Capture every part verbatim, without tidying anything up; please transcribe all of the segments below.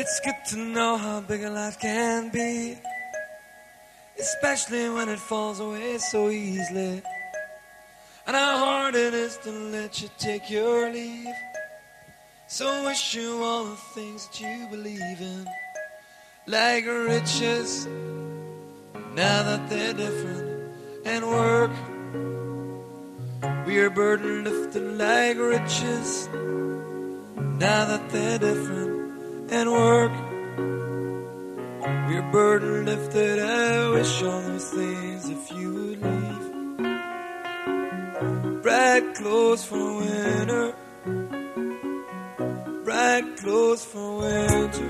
It's good to know how big a life can be, especially when it falls away so easily, and how hard it is to let you take your leave. So wish you all the things that you believe in, like riches, now that they're different, and work. We are burden lifted like riches, now that they're different, and work. We're burden lifted. I wish all those things if you would leave. Bright clothes for winter, bright clothes for winter.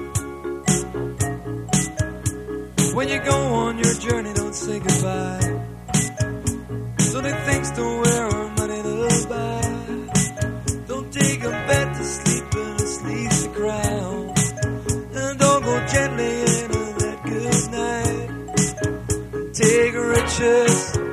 When you go on your journey, don't say goodbye. Don't take things to wear or money to buy. Don't take a bed to sleep in, a sleep to cry on. And don't go gently into that good night. And take riches.